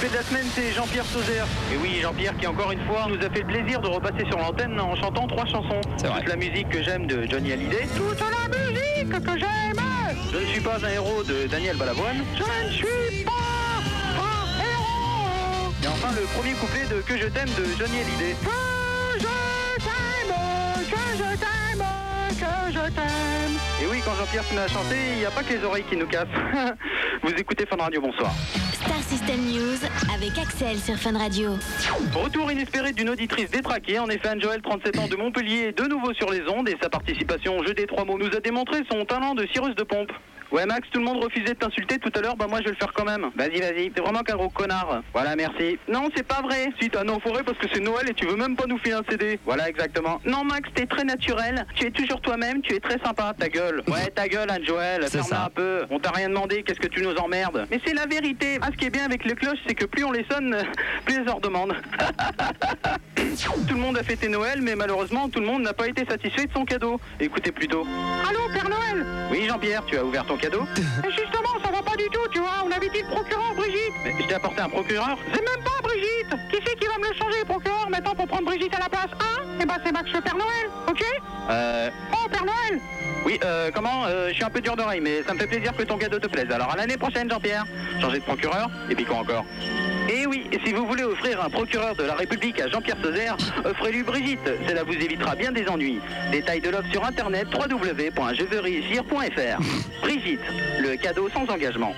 couplet de la semaine, c'est Jean-Pierre Sauzère. Et oui, Jean-Pierre qui encore une fois nous a fait le plaisir de repasser sur l'antenne en chantant 3 chansons. C'est vrai. Toute la musique que j'aime de Johnny Hallyday. Toute la musique que j'aime. Je ne suis pas un héros de Daniel Balavoine. Je ne suis pas un héros. Et enfin le premier couplet de Que je t'aime de Johnny Hallyday. Que je t'aime, que je t'aime, que je t'aime. Et oui, quand Jean-Pierre se met à chanter, il n'y a pas que les oreilles qui nous cassent. Vous écoutez Fun Radio, bonsoir. Star System News avec Axel sur Fun Radio. Retour inespéré d'une auditrice détraquée. En effet, Anne-Joëlle, 37 ans de Montpellier, est de nouveau sur les ondes et sa participation au jeu des 3 mots nous a démontré son talent de cireuse de pompe. Ouais Max, tout le monde refusait de t'insulter tout à l'heure, bah moi je vais le faire quand même. Vas-y, t'es vraiment qu'un gros connard. Voilà, merci. Non, c'est pas vrai. Si t'as un enfoiré parce que c'est Noël et tu veux même pas nous filer un CD. Voilà, exactement. Non Max, t'es très naturel, tu es toujours toi-même, tu es très sympa, ta gueule. Ouais, ta gueule Anne-Joëlle, ferme-la un peu. On t'a rien demandé, qu'est-ce que tu nous emmerdes? Mais c'est la vérité. Ah, ce qui est bien avec les cloches, c'est que plus on les sonne, plus elles en redemandent. Tout le monde a fêté Noël, mais malheureusement, tout le monde n'a pas été satisfait de son cadeau. Écoutez plutôt. Allô, Père Noël? Oui, Jean-Pierre, tu as ouvert ton cadeau? Justement, ça va pas du tout, tu vois. On avait dit le procureur, Brigitte. Mais je t'ai apporté un procureur? C'est même pas Brigitte. Qui c'est qui va me le changer, le procureur, maintenant pour prendre Brigitte à la place? Hein? Eh ben, c'est Max le Père Noël, ok? Oh, Père Noël? Oui, comment? Je suis un peu dur d'oreille, mais ça me fait plaisir que ton cadeau te plaise. Alors, à l'année prochaine, Jean-Pierre. Changer de procureur? Et puis quoi encore? Et oui, si vous voulez offrir un procureur de la République à Jean-Pierre Sauzère, offrez-lui Brigitte. Cela vous évitera bien des ennuis. Détails de l'offre sur internet www.jeveuxréussir.fr. Brigitte, le cadeau sans engagement.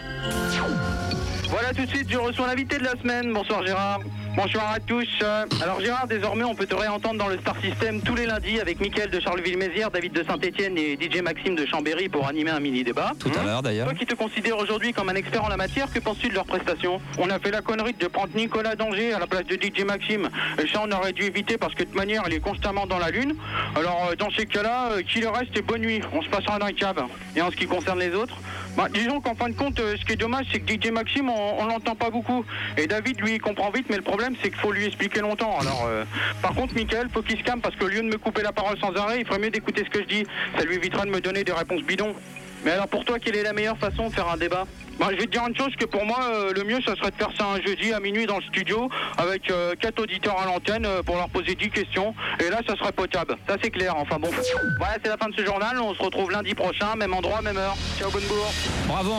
Voilà, tout de suite, je reçois l'invité de la semaine. Bonsoir Gérard. Bonsoir à tous. Alors Gérard, désormais on peut te réentendre dans le Star System tous les lundis avec Mickaël de Charleville-Mézières, David de Saint-Etienne et DJ Maxime de Chambéry pour animer un mini-débat. Tout à l'heure d'ailleurs. Toi qui te considères aujourd'hui comme un expert en la matière, que penses-tu de leurs prestations? On a fait la connerie de prendre Nicolas Danger à la place de DJ Maxime. Et ça on aurait dû éviter parce que de toute manière il est constamment dans la lune. Alors dans ces cas-là, qu'il reste et bonne nuit. On se passera dans les caves. Et en ce qui concerne les autres, disons qu'en fin de compte, ce qui est dommage, c'est que DJ Maxime, on l'entend pas beaucoup. Et David, lui, il comprend vite, mais le problème, c'est qu'il faut lui expliquer longtemps. Alors, par contre, Mickaël, faut qu'il se calme, parce qu'au lieu de me couper la parole sans arrêt, il ferait mieux d'écouter ce que je dis. Ça lui évitera de me donner des réponses bidons. Mais alors, pour toi, quelle est la meilleure façon de faire un débat? Je vais te dire une chose, que pour moi, le mieux, ça serait de faire ça un jeudi à minuit dans le studio, avec 4 auditeurs à l'antenne pour leur poser 10 questions. Et là, ça serait potable. Ça, c'est clair. Enfin bon. Voilà, c'est la fin de ce journal. On se retrouve lundi prochain, même endroit, même heure. Ciao, bonne bourre. Bravo.